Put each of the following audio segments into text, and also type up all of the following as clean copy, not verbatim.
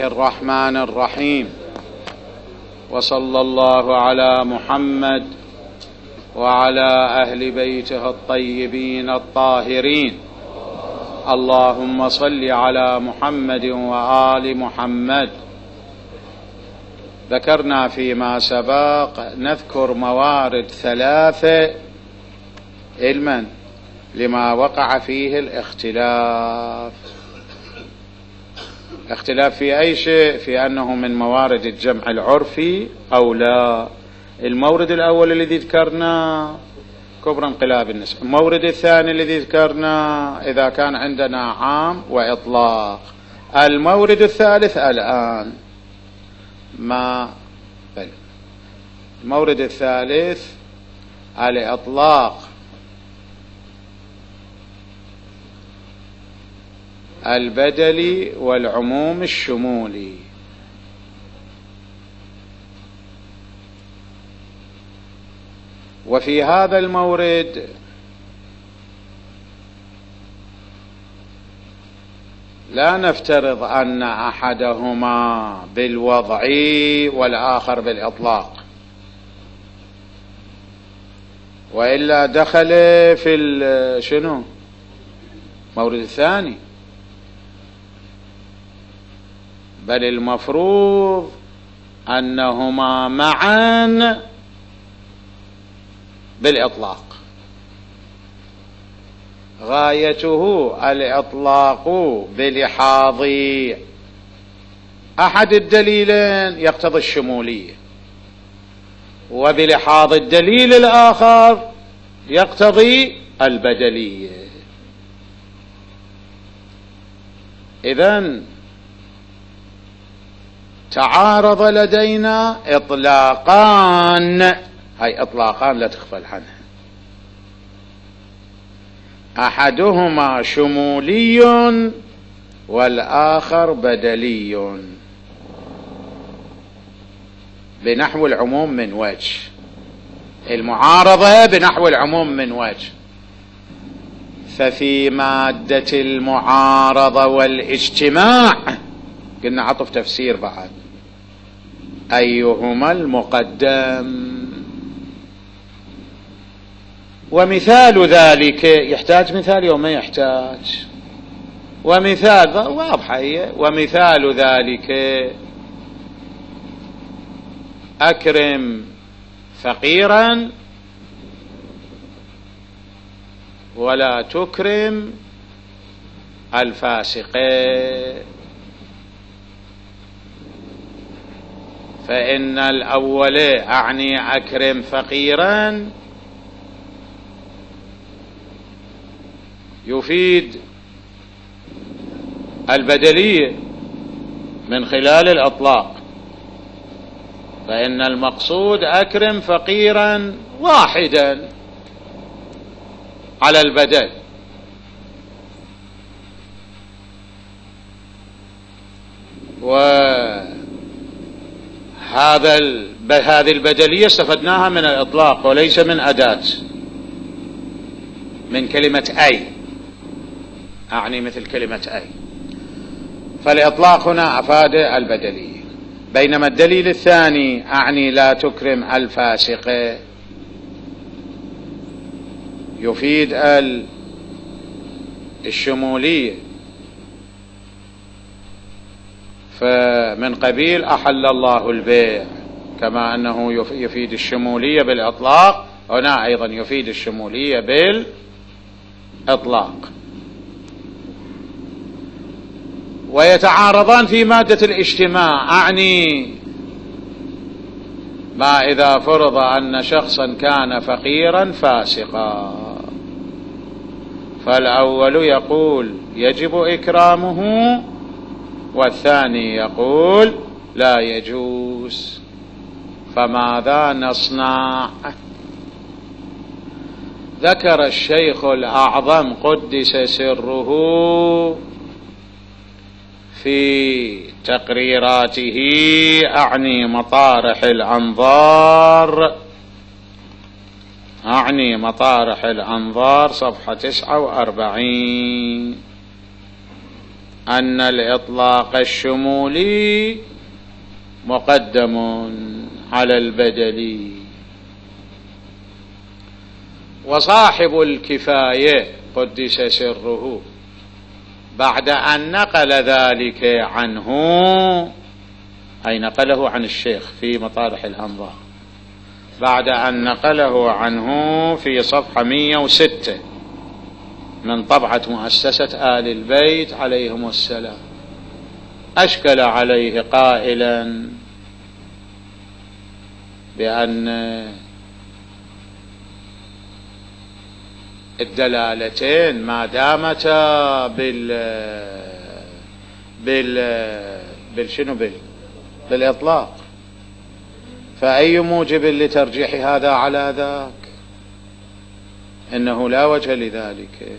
الرحمن الرحيم، وصلى الله على محمد وعلى أهل بيته الطيبين الطاهرين. اللهم صل على محمد وآل محمد. ذكرنا فيما سبق نذكر موارد 3 علما لما وقع فيه الاختلاف في أي شيء، في أنه من موارد الجمع العرفي أو لا. المورد الأول الذي ذكرنا كبر انقلاب النسب. المورد الثاني الذي ذكرنا إذا كان عندنا عام وإطلاق. المورد الثالث الآن المورد الثالث الإطلاق البدلي والعموم الشمولي. وفي هذا المورد لا نفترض أن أحدهما بالوضع والآخر بالإطلاق، وإلا دخل في المورد الثاني، بل المفروض أنهما معا بالإطلاق، غايته الإطلاق بلحاظ أحد الدليلين يقتضي الشمولية، وبلحاظ الدليل الآخر يقتضي البدلية. إذن تعارض لدينا إطلاقان، هاي إطلاقان لا تغفل عنها، أحدهما شمولي والآخر بدلي بنحو العموم من وجه. المعارضة بنحو العموم من وجه. ففي مادة المعارضة والاجتماع قلنا عطف تفسير بعد، أيهما المقدم؟ ومثال ذلك يحتاج مثال يوم ما يحتاج، ومثال واضحة هي. ومثال ذلك أكرم فقيرا ولا تكرم الفاسق. فإن الأول أعني أكرم فقيرا يفيد البدلية من خلال الإطلاق، فإن المقصود أكرم فقيرا واحدا على البدل، هذه البدلية استفدناها من الإطلاق وليس من أداة، من كلمة أي، أعني مثل كلمة أي. فالإطلاق هنا أفاد البدلية، بينما الدليل الثاني أعني لا تكرم الفاسق يفيد الشمولية. فمن قبيل أحل الله البيع، كما أنه يفيد الشمولية بالإطلاق، هنا أيضا يفيد الشمولية بالإطلاق. ويتعارضان في مادة الاجتماع، أعني ما إذا فرض أن شخصا كان فقيرا فاسقا، فالأول يقول يجب إكرامه، والثاني يقول لا يجوز. فماذا نصنع؟ ذكر الشيخ الأعظم قدس سره في تقريراته، أعني مطارح الأنظار صفحة 49، أن الإطلاق الشمولي مقدم على البدلي. وصاحب الكفاية قدس سره بعد أن نقل ذلك عنه، أي نقله عن الشيخ في مطارح الأنظار، بعد أن نقله عنه في صفحة 106 من طبعة مؤسسة آل البيت عليهم السلام، أشكل عليه قائلا بأن الدلالتين ما دامتا بالإطلاق، فأي موجب لترجيح هذا على ذاك؟ إنه لا وجه لذلك.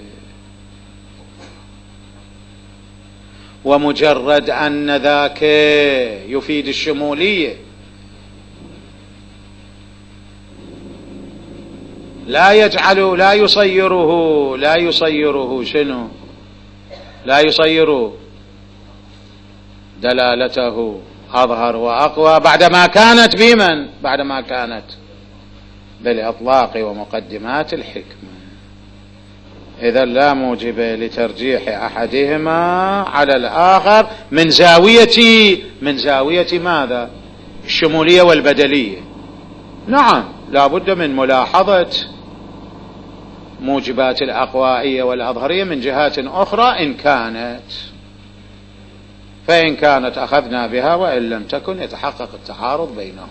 ومجرد أن ذاك يفيد الشمولية لا يصيره شنو؟ لا يصير دلالته أظهر وأقوى بعدما كانت بمن؟ بعدما كانت بالإطلاق ومقدمات الحكمة. إذا لا موجب لترجيح أحدهما على الآخر من زاوية ماذا؟ الشمولية والبدلية. نعم، لا بد من ملاحظة موجبات الأقوائية والأظهرية من جهات أخرى إن كانت، فإن كانت أخذنا بها، وإن لم تكن يتحقق التعارض بينهم.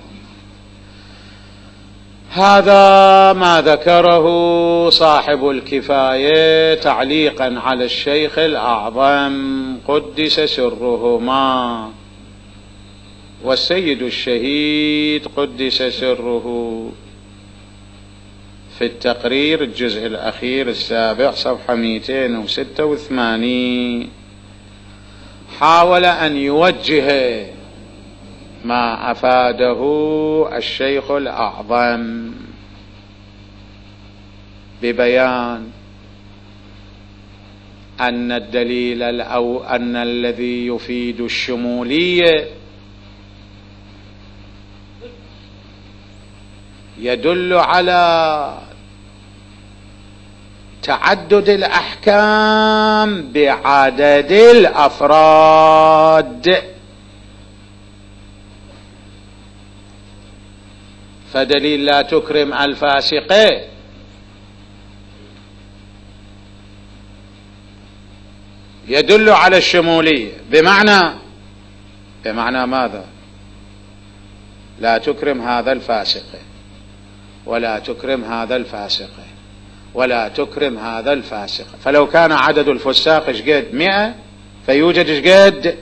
هذا ما ذكره صاحب الكفاية تعليقا على الشيخ الأعظم قدس سرهما، والسيد الشهيد قدس سره في التقرير الجزء الأخير السابع صفحة 286 حاول أن يوجه ما أفاده الشيخ الأعظم ببيان أن الدليل أو أن الذي يفيد الشمولية يدل على تعدد الأحكام بعدد الأفراد، فدليل لا تكرم الفاسقة يدل على الشمولية، بمعنى ماذا؟ لا تكرم هذا الفاسق ولا تكرم هذا الفاسق ولا تكرم هذا الفاسق. فلو كان عدد الفساق شقد 100 فيوجد شقد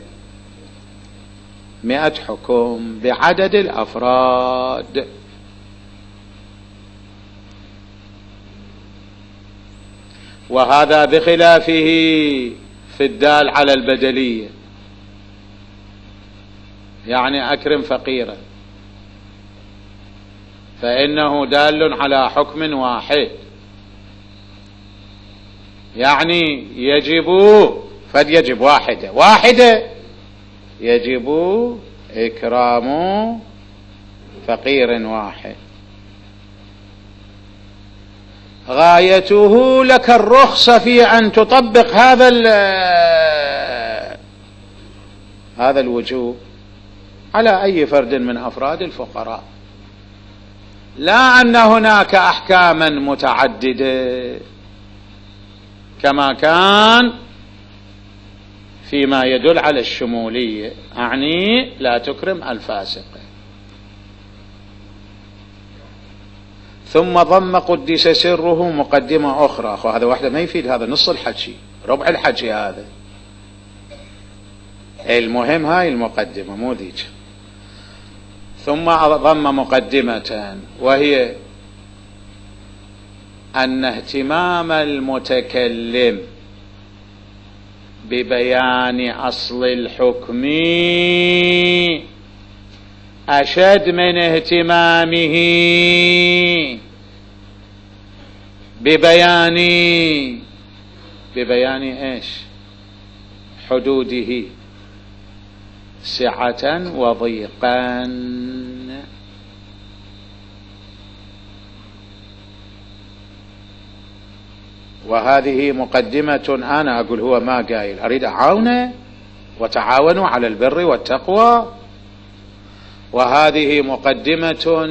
100 حكم بعدد الأفراد. وهذا بخلافه في الدال على البدلية، يعني أكرم فقيرا فإنه دال على حكم واحد، يعني يجب واحدة يجب إكرام فقير واحد. غايته لك الرخصة في أن تطبق هذا الوجوب على أي فرد من أفراد الفقراء، لا أن هناك أحكاما متعددة كما كان فيما يدل على الشمولية، أعني لا تكرم الفاسق. ثم ضم قدس سره مقدمة أخرى، هذا واحدة ما يفيد، هذا نص الحكي ربع الحكي، هذا المهم هاي المقدمة مو ذيك. ثم ضم مقدمة وهي أن اهتمام المتكلم ببيان أصل الحكم أشد من اهتمامه ببيان إيش؟ حدوده سعة وضيقا. وهذه مقدمة، أنا أقول هو ما قايل، أريد أعاونه وتعاونوا على البر والتقوى. وهذه مقدمة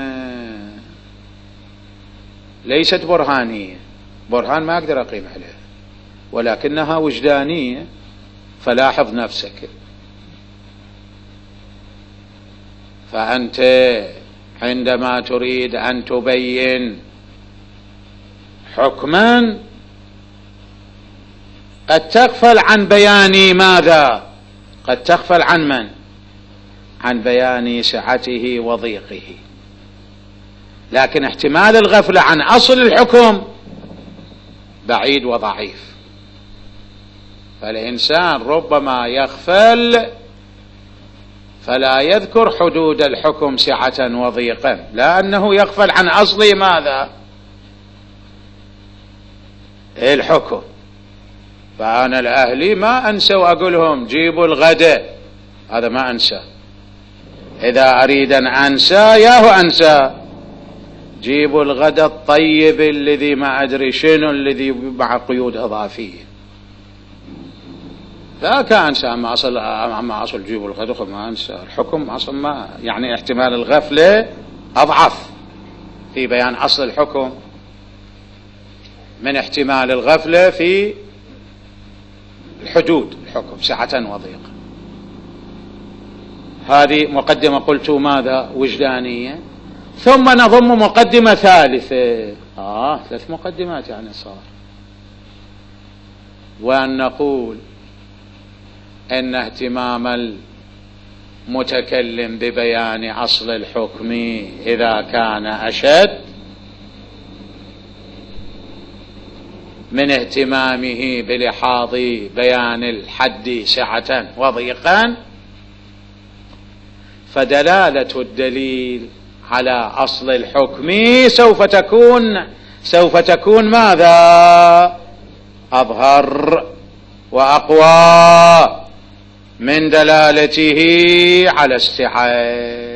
ليست برهانية، برهان ما أقدر أقيم عليه، ولكنها وجدانية. فلاحظ نفسك، فأنت عندما تريد أن تبين حكما قد تغفل عن بيان ماذا؟ قد تغفل عن من؟ عن بيان سعته وضيقه. لكن احتمال الغفلة عن أصل الحكم بعيد وضعيف. فالإنسان ربما يغفل فلا يذكر حدود الحكم سعة وضيقا، لأنه يغفل عن أصل ماذا؟ الحكم. فأنا الأهلي ما أنسى وأقولهم جيبوا الغداء، هذا ما أنسى. إذا أريد أن أنسى ياهو أنسى، جيبوا الغداء الطيب الذي ما أدري شنو الذي مع قيود إضافية، لا كان أنسى. أما أصل جيبوا الغداء ما أنسى الحكم أصلا، ما يعني احتمال الغفلة أضعف في بيان أصل الحكم من احتمال الغفلة في الحدود الحكم سعة وضيقا. هذه مقدمة قلت ماذا؟ وجدانية. ثم نضم مقدمة ثالثة. 3 مقدمات يعني صار. وأن نقول أن اهتمام المتكلم ببيان أصل الحكم إذا كان أشد من اهتمامه بلحاظ بيان الحد سعة وضيقا، فدلالة الدليل على أصل الحكم سوف تكون ماذا؟ أظهر وأقوى من دلالته على السعة.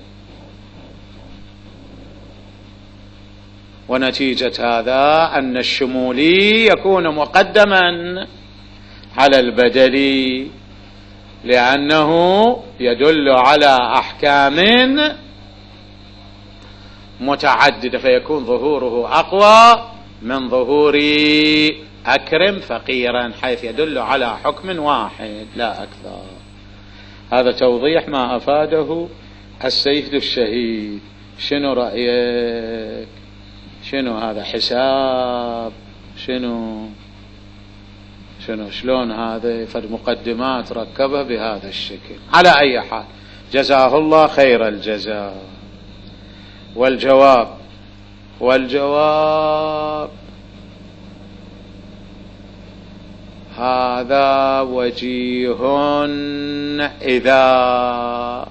ونتيجة هذا أن الشمولي يكون مقدما على البدلي، لأنه يدل على أحكام متعددة، فيكون ظهوره أقوى من ظهور أكرم فقيرا، حيث يدل على حكم واحد لا أكثر. هذا توضيح ما أفاده السيد الشهيد. شنو رأيك؟ شنو هذا حساب؟ شنو شلون هذا؟ فالمقدمات ركبها بهذا الشكل. على أي حال جزاه الله خير الجزاء. والجواب هذا وجيه إذا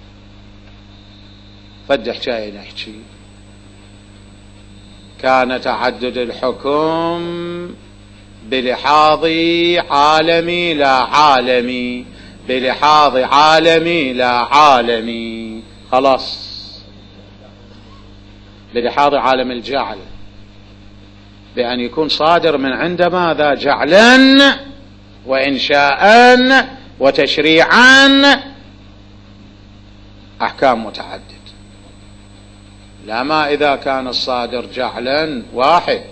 فدح شيء نحكي كان تعدد الحكم بلحاظ عالمي لا عالمي، بلحاظ عالمي لا عالمي، خلاص بلحاظ عالم الجعل، بأن يكون صادر من عند ماذا؟ جعلا وإنشاء وتشريعا أحكام متعدد. لا ما إذا كان الصادر جعلا واحد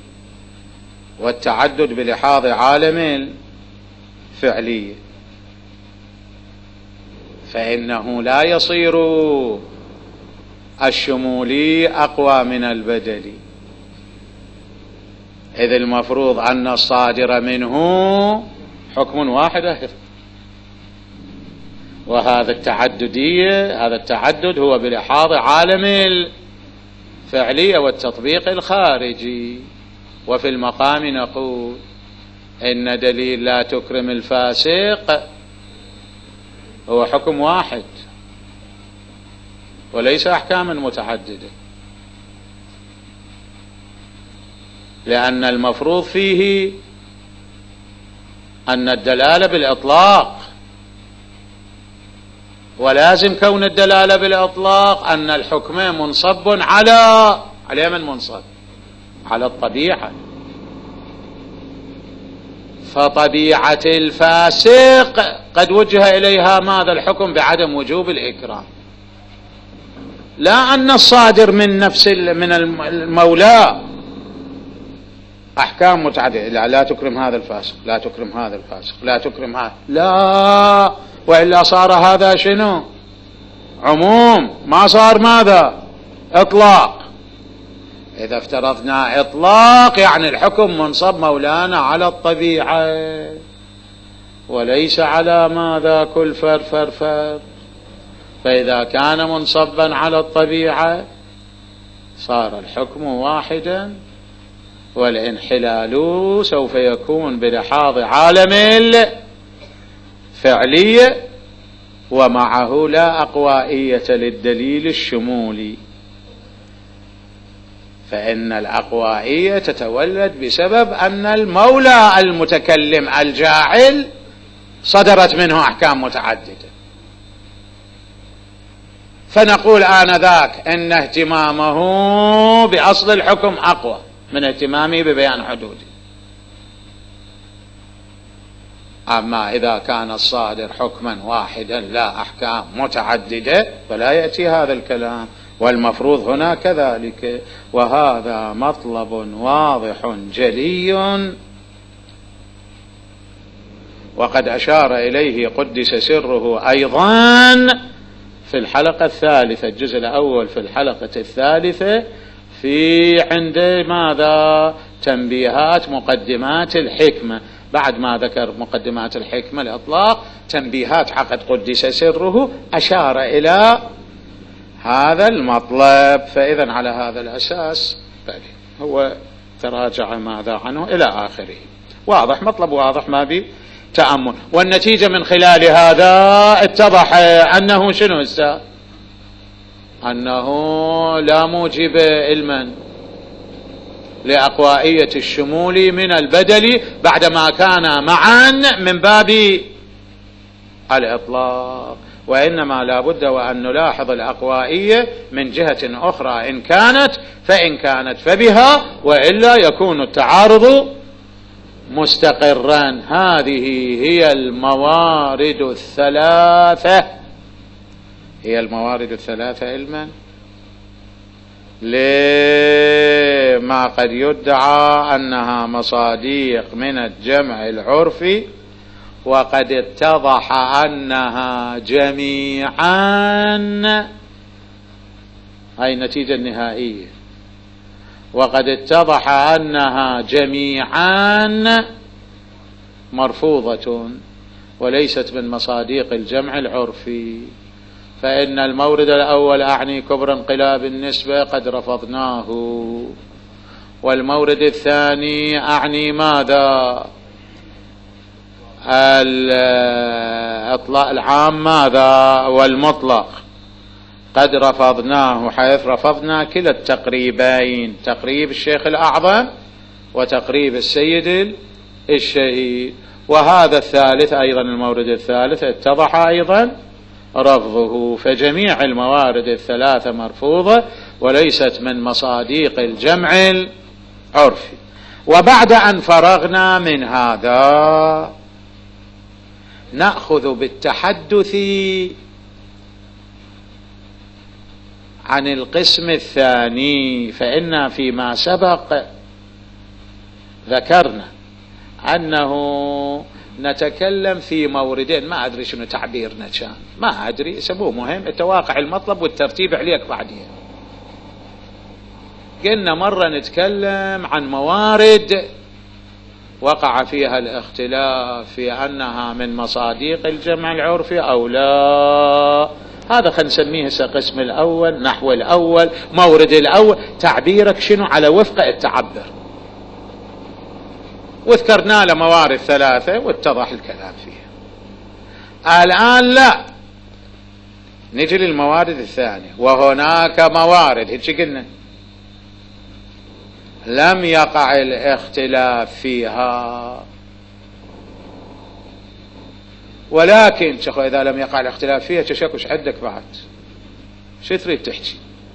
والتعدد بلحاظ عالم فعلي، فإنه لا يصير الشمولي أقوى من البدلي، إذ المفروض أن الصادر منه حكم واحد. وهذا التعدد هو بلحاظ عالم الفعلية والتطبيق الخارجي. وفي المقام نقول إن دليل لا تكرم الفاسق هو حكم واحد وليس أحكاما متعددة، لأن المفروض فيه أن الدلالة بالإطلاق، ولازم كون الدلالة بالإطلاق أن الحكم منصب على من منصب على الطبيعة. فطبيعة الفاسق قد وجه إليها ماذا؟ الحكم بعدم وجوب الإكرام، لا أن الصادر من نفس من المولى أحكام متعددة، لا تكرم هذا الفاسق، لا تكرم هذا الفاسق، لا تكرم هذا، لا، وإلا صار هذا شنو؟ عموم، ما صار ماذا؟ إطلاق. إذا افترضنا إطلاق يعني الحكم منصب مولانا على الطبيعة وليس على ماذا؟ كل فر. فإذا كان منصبا على الطبيعة صار الحكم واحدا، والانحلال سوف يكون بلحاظ عالم الفعلية، ومعه لا أقوائية للدليل الشمولي، فإن الأقوائية تتولد بسبب أن المولى المتكلم الجاعل صدرت منه أحكام متعددة، فنقول آنذاك إن اهتمامه بأصل الحكم أقوى من اهتمامه ببيان حدوده. أما إذا كان الصادر حكما واحدا لا أحكام متعددة فلا يأتي هذا الكلام، والمفروض هنا كذلك، وهذا مطلب واضح جلي وقد أشار إليه قدس سره أيضا في الحلقة الثالثة، الجزء الأول في الحلقة الثالثة، في عند ماذا؟ تنبيهات مقدمات الحكمة. بعد ما ذكر مقدمات الحكمة الإطلاق، تنبيهات عقد قدس سره أشار إلى هذا المطلب. فإذا على هذا الأساس هو تراجع ماذا عنه إلى آخره. واضح، مطلب واضح ما بي تأمل. والنتيجة من خلال هذا اتضح أنه شنو استاذ؟ أنه لا موجب علما لأقوائية الشمول من البدل بعدما كان معا من باب الإطلاق، وإنما لا بد وأن نلاحظ الأقوائية من جهة أخرى إن كانت، فإن كانت فبها، وإلا يكون التعارض مستقرا. هذه هي الموارد الثلاثة، هي الموارد الثلاثة علما لما قد يدعى أنها مصاديق من الجمع العرفي، وقد اتضح أنها جميعا، هاي النتيجة النهائية، وقد اتضح أنها جميعا مرفوضة وليست من مصاديق الجمع العرفي. فإن المورد الأول أعني كبر انقلاب النسبة قد رفضناه، والمورد الثاني أعني ماذا؟ الإطلاق العام ماذا؟ والمطلق قد رفضناه، حيث رفضنا كلا التقريبين، تقريب الشيخ الأعظم وتقريب السيد الشهيد. وهذا الثالث أيضا، المورد الثالث اتضح أيضا رفضه. فجميع الموارد الثلاثة مرفوضة وليست من مصاديق الجمع العرفي. وبعد أن فرغنا من هذا نأخذ بالتحدث عن القسم الثاني. فإن فيما سبق ذكرنا أنه نتكلم في موردين، ما أدري شنو تعبيرنا كان، ما أدري سبوه، مهم التواقع المطلب والترتيب عليك بعدين. قلنا مرة نتكلم عن موارد وقع فيها الاختلاف في أنها من مصاديق الجمع العرفي أو لا. هذا خلينا نسميه القسم الأول، نحو الأول، مورد الأول، تعبيرك شنو على وفق التعبر. وذكرنا له موارد ثلاثة واتضح الكلام فيها. الآن لا، نجي للموارد الثانية، وهناك موارد هيك قلنا لم يقع الاختلاف فيها، ولكن شيخ إذا لم يقع الاختلاف فيها تشكش عندك بعد شو تريد تحكي؟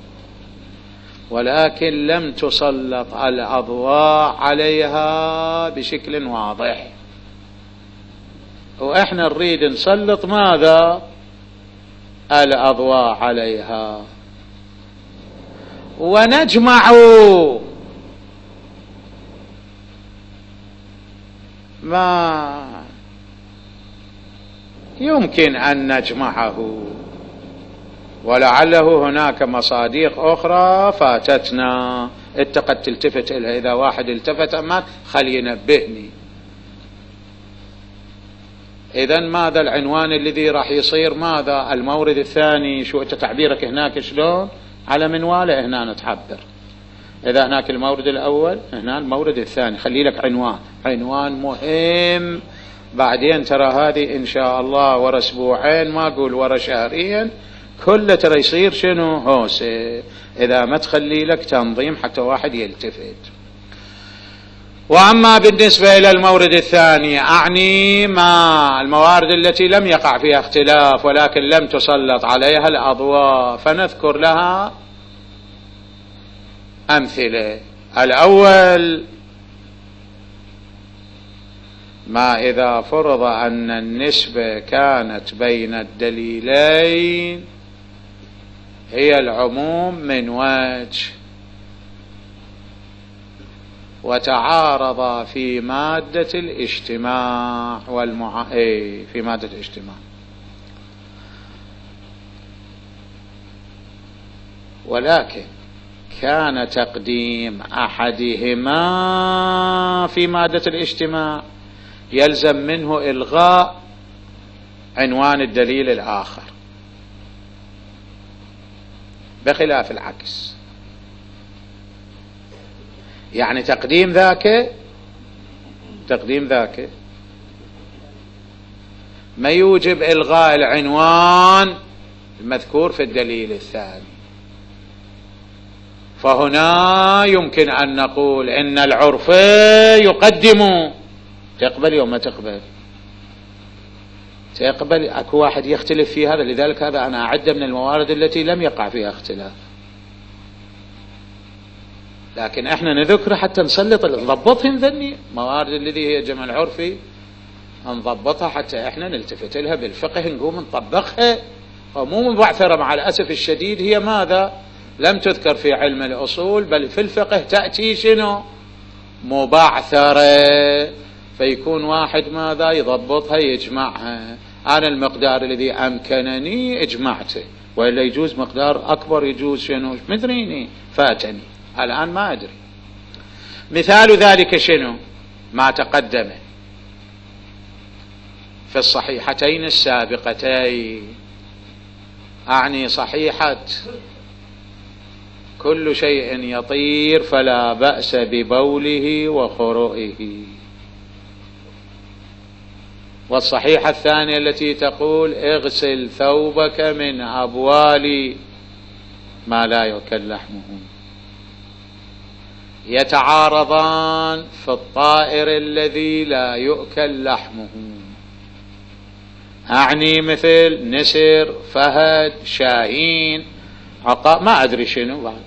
ولكن لم تسلط الأضواء عليها بشكل واضح، وإحنا نريد نسلط ماذا؟ الأضواء عليها، ونجمع ما يمكن أن نجمعه، ولعله هناك مصاديق أخرى فاتتنا قد تلتفت إلها. إذا واحد التفت أمات خلي ينبهني. إذن ماذا العنوان الذي راح يصير؟ ماذا المورد الثاني؟ شو أنت تعبيرك هناك شلون؟ على منواله هنا نتعبر. إذا هناك المورد الأول، هنا المورد الثاني، خلي لك عنوان مهم. بعدين ترى هذه إن شاء الله ورا أسبوعين، ما أقول ورا شهرين، كله ترى يصير شنو؟ هوسة، إذا ما تخلي لك تنظيم حتى واحد يلتفت. وأما بالنسبة إلى المورد الثاني، أعني ما الموارد التي لم يقع فيها اختلاف ولكن لم تسلط عليها الأضواء، فنذكر لها أمثلة. الأول ما إذا فرض أن النسبة كانت بين الدليلين هي العموم من وجه، وتعارض في مادة الاجتماع في مادة الاجتماع، ولكن كان تقديم أحدهما في مادة الاجتماع يلزم منه إلغاء عنوان الدليل الآخر، بخلاف العكس. يعني تقديم ذاك ما يوجب إلغاء العنوان المذكور في الدليل الثاني. فهنا يمكن أن نقول إن العرف يقدم. تقبل يوم ما تقبل؟ تقبل. أكو واحد يختلف في هذا، لذلك هذا أنا أعد من الموارد التي لم يقع فيها اختلاف، لكن احنا نذكر حتى نضبطهم ذني موارد الذي هي جمع العرفي، نضبطها حتى احنا نلتفت لها بالفقه، نقوم نطبقها، ومو مبعثرة. مع الأسف الشديد هي ماذا؟ لم تذكر في علم الأصول، بل في الفقه تأتي شنو؟ مبعثرة، فيكون واحد ماذا؟ يضبطها يجمعها. أنا المقدار الذي أمكنني اجمعته، وإلا يجوز مقدار أكبر، يجوز شنو؟ مدريني فاتني الآن ما أدري. مثال ذلك شنو؟ ما تقدم في الصحيحتين السابقتين، أعني صحيحة كل شيء يطير فلا بأس ببوله وخروئه، والصحيحة الثانية التي تقول اغسل ثوبك من أبوال ما لا يؤكل لحمه. يتعارضان في الطائر الذي لا يؤكل لحمه، أعني مثل نسر، فهد، شاهين، عقاب، ما أدري شنو بعد،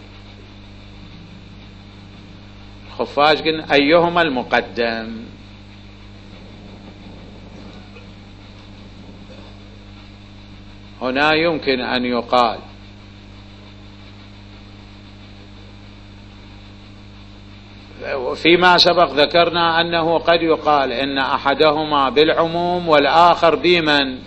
خفاش. قلنا أيهما المقدم؟ هنا يمكن أن يقال فيما سبق ذكرنا أنه قد يقال إن أحدهما بالعموم والآخر بمن؟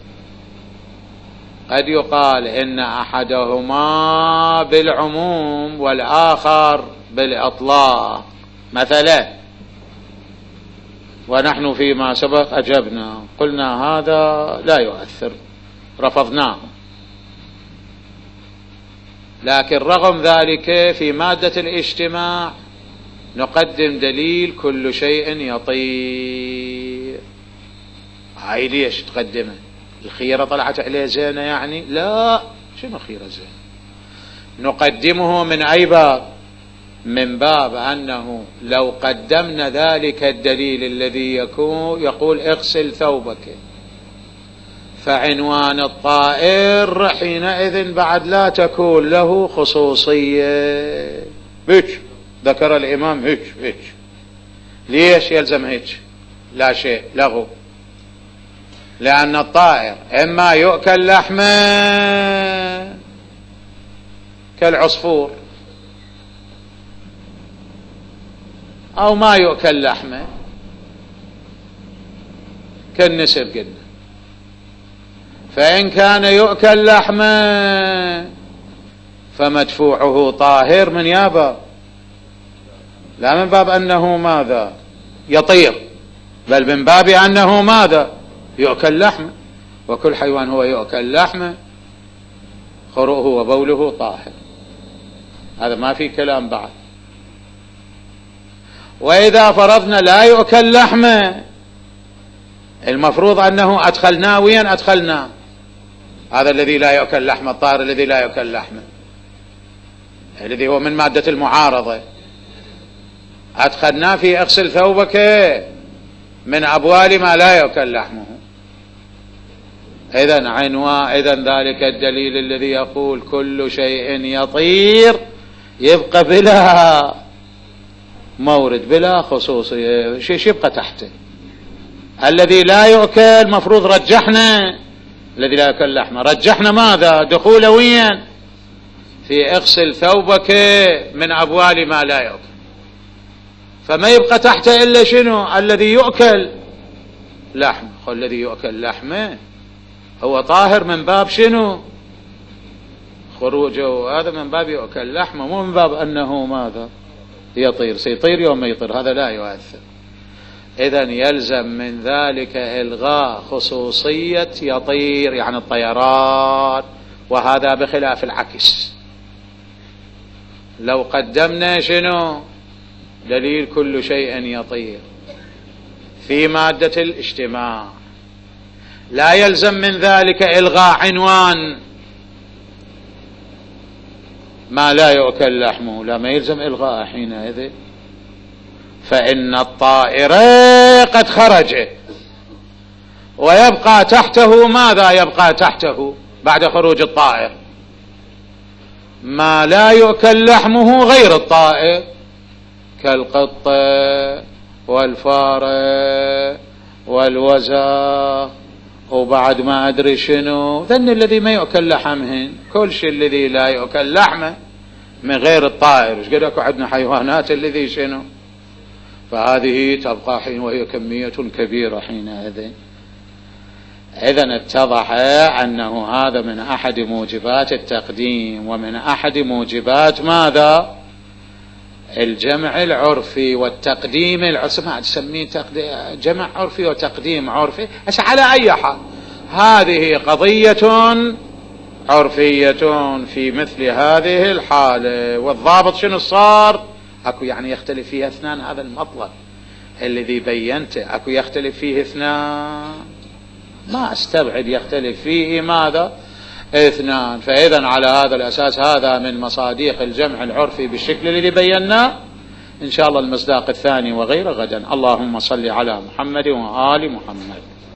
قد يقال إن أحدهما بالعموم والآخر بالإطلاق مثلا، ونحن فيما سبق أجبنا قلنا هذا لا يؤثر، رفضناه. لكن رغم ذلك في مادة الاجتماع نقدم دليل كل شيء يطير. هاي ليش تقدمه؟ الخيرة طلعت عليه زينة يعني؟ لا، شنو خيرة زينة؟ نقدمه من أي باب؟ من باب أنه لو قدمنا ذلك الدليل الذي يقول اغسل ثوبك فعنوان الطائر حينئذ بعد لا تكون له خصوصية. هيك ذكر الإمام هيك. ليش يلزم هيك؟ لا شيء لغو، لأن الطائر إما يؤكل لحمه كالعصفور، أو ما يؤكل لحمه كالنسر قلنا. فإن كان يؤكل لحمه فمدفوعه طاهر من يابا، لا من باب أنه ماذا يطير، بل من باب أنه ماذا يؤكل لحمه، وكل حيوان هو يؤكل لحمه خروه وبوله طاهر، هذا ما في كلام بعد. وإذا فرضنا لا يؤكل لحمه، المفروض أنه أدخلناه وين أدخلناه؟ هذا الذي لا يؤكل لحمه، الطائر الذي لا يؤكل لحمه، الذي هو من مادة المعارضة، أدخلناه في اغسل ثوبك من أبوال ما لا يؤكل لحمه. إذن إذن ذلك الدليل الذي يقول كل شيء يطير يبقى بلا مورد بلا خصوصية، شيء يبقى تحته. الذي لا يؤكل مفروض رجحنا، الذي لا يؤكل لحمه رجحنا ماذا؟ دخوله وين؟ في اغسل ثوبك من أبوال ما لا يؤكل، فما يبقى تحته إلا شنو؟ الذي يؤكل لحمه. الذي يؤكل لحمه هو طاهر من باب شنو؟ خروجه، هذا من باب يؤكل لحمه، مو من باب أنه ماذا يطير، سيطير يوم ما يطير، هذا لا يؤثر. إذن يلزم من ذلك إلغاء خصوصية يطير، يعني الطيران، وهذا بخلاف العكس. لو قدمنا شنو؟ دليل كل شيء يطير في مادة الاجتماع، لا يلزم من ذلك إلغاء عنوان ما لا يؤكل لحمه، لا ما يلزم إلغاء حينئذ، فإن الطائر قد خرج ويبقى تحته ماذا؟ يبقى تحته بعد خروج الطائر ما لا يؤكل لحمه غير الطائر، كالقطة والفارة والوزغ وبعد ما أدري شنو، ذن الذي ما يؤكل لحمهن. كل شيء الذي لا يؤكل لحمه من غير الطائر، ايش قد اكو عندنا حيوانات الذي شنو، فهذه تبقى حين وهي كمية كبيرة حينئذ. إذن اتضح أنه هذا من أحد موجبات التقديم، ومن أحد موجبات ماذا؟ الجمع العرفي والتقديم العرفي. ما تسميه جمع عرفي وتقديم عرفي، بس على أي حال هذه قضية عرفية في مثل هذه الحالة. والضابط شنو صار؟ أكو يعني يختلف فيه اثنان، هذا المطلب الذي بينته أكو يختلف فيه اثنان، ما استبعد يختلف فيه ماذا؟ اثنان. فإذا على هذا الأساس هذا من مصاديق الجمع العرفي بالشكل الذي بيناه. إن شاء الله المصداق الثاني وغيره غدا. اللهم صل على محمد وآل محمد.